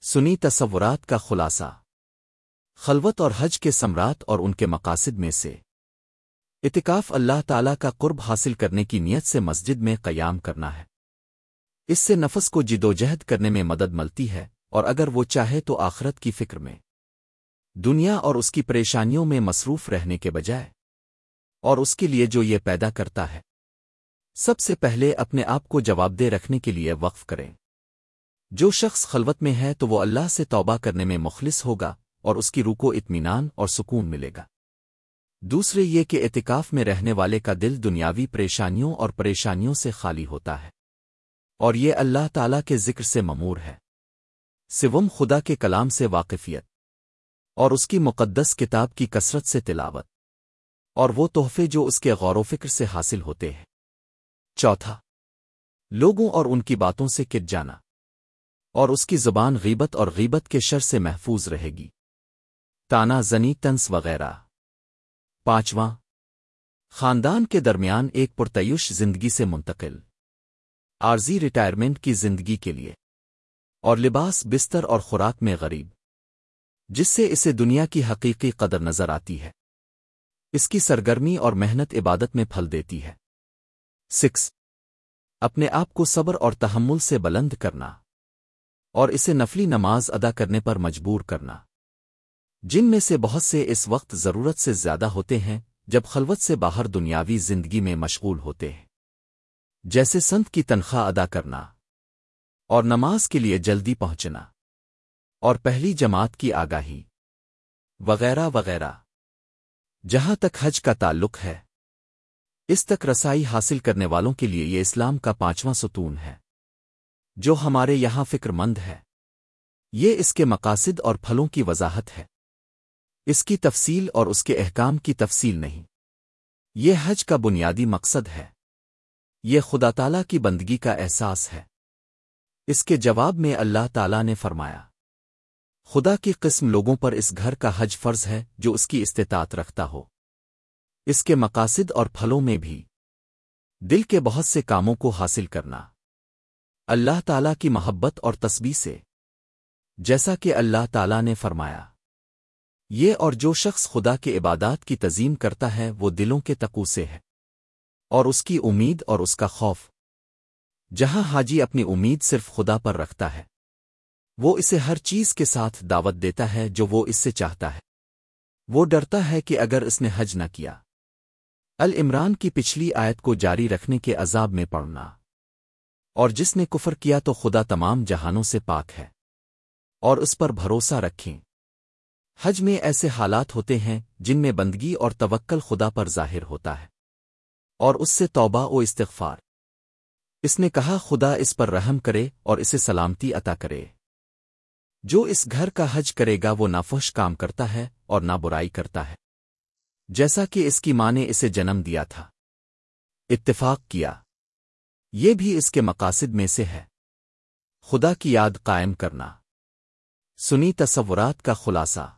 سنی تصورات کا خلاصہ خلوت اور حج کے ثمرات اور ان کے مقاصد میں سے اعتکاف اللہ تعالیٰ کا قرب حاصل کرنے کی نیت سے مسجد میں قیام کرنا ہے۔ اس سے نفس کو جدوجہد کرنے میں مدد ملتی ہے، اور اگر وہ چاہے تو آخرت کی فکر میں دنیا اور اس کی پریشانیوں میں مصروف رہنے کے بجائے اور اس کے لیے جو یہ پیدا کرتا ہے، سب سے پہلے اپنے آپ کو جواب دہ رکھنے کے لیے وقف کریں۔ جو شخص خلوت میں ہے تو وہ اللہ سے توبہ کرنے میں مخلص ہوگا اور اس کی روح کو اطمینان اور سکون ملے گا۔ دوسرے یہ کہ اعتکاف میں رہنے والے کا دل دنیاوی پریشانیوں سے خالی ہوتا ہے، اور یہ اللہ تعالیٰ کے ذکر سے ممور ہے، سوم خدا کے کلام سے واقفیت اور اس کی مقدس کتاب کی کثرت سے تلاوت اور وہ تحفے جو اس کے غور و فکر سے حاصل ہوتے ہیں۔ چوتھا، لوگوں اور ان کی باتوں سے کٹ جانا، اور اس کی زبان غیبت اور غیبت کے شر سے محفوظ رہے گی، تانا زنی طنز وغیرہ۔ پانچواں، خاندان کے درمیان ایک پرتعیش زندگی سے منتقل عارضی ریٹائرمنٹ کی زندگی کے لیے، اور لباس بستر اور خوراک میں غریب، جس سے اسے دنیا کی حقیقی قدر نظر آتی ہے، اس کی سرگرمی اور محنت عبادت میں پھل دیتی ہے۔ سکس، اپنے آپ کو صبر اور تحمل سے بلند کرنا اور اسے نفلی نماز ادا کرنے پر مجبور کرنا، جن میں سے بہت سے اس وقت ضرورت سے زیادہ ہوتے ہیں جب خلوت سے باہر دنیاوی زندگی میں مشغول ہوتے ہیں، جیسے سنت کی تنخواہ ادا کرنا اور نماز کے لیے جلدی پہنچنا اور پہلی جماعت کی آگاہی وغیرہ وغیرہ۔ جہاں تک حج کا تعلق ہے، اس تک رسائی حاصل کرنے والوں کے لیے یہ اسلام کا پانچواں ستون ہے، جو ہمارے یہاں فکر مند ہے۔ یہ اس کے مقاصد اور پھلوں کی وضاحت ہے، اس کی تفصیل اور اس کے احکام کی تفصیل نہیں۔ یہ حج کا بنیادی مقصد ہے، یہ خدا تعالیٰ کی بندگی کا احساس ہے۔ اس کے جواب میں اللہ تعالیٰ نے فرمایا، خدا کی قسم لوگوں پر اس گھر کا حج فرض ہے جو اس کی استطاعت رکھتا ہو۔ اس کے مقاصد اور پھلوں میں بھی دل کے بہت سے کاموں کو حاصل کرنا، اللہ تعالیٰ کی محبت اور تسبیح سے، جیسا کہ اللہ تعالیٰ نے فرمایا، یہ اور جو شخص خدا کے عبادات کی تعظیم کرتا ہے وہ دلوں کے تقوی سے ہے، اور اس کی امید اور اس کا خوف۔ جہاں حاجی اپنی امید صرف خدا پر رکھتا ہے، وہ اسے ہر چیز کے ساتھ دعوت دیتا ہے جو وہ اس سے چاہتا ہے۔ وہ ڈرتا ہے کہ اگر اس نے حج نہ کیا، العمران کی پچھلی آیت کو جاری رکھنے کے عذاب میں پڑنا، اور جس نے کفر کیا تو خدا تمام جہانوں سے پاک ہے، اور اس پر بھروسہ رکھیں۔ حج میں ایسے حالات ہوتے ہیں جن میں بندگی اور توکل خدا پر ظاہر ہوتا ہے، اور اس سے توبہ و استغفار۔ اس نے کہا خدا اس پر رحم کرے اور اسے سلامتی عطا کرے۔ جو اس گھر کا حج کرے گا وہ نہ فحش کام کرتا ہے اور نہ برائی کرتا ہے، جیسا کہ اس کی ماں نے اسے جنم دیا تھا۔ اتفاق کیا، یہ بھی اس کے مقاصد میں سے ہے، خدا کی یاد قائم کرنا۔ سنی تصورات کا خلاصہ۔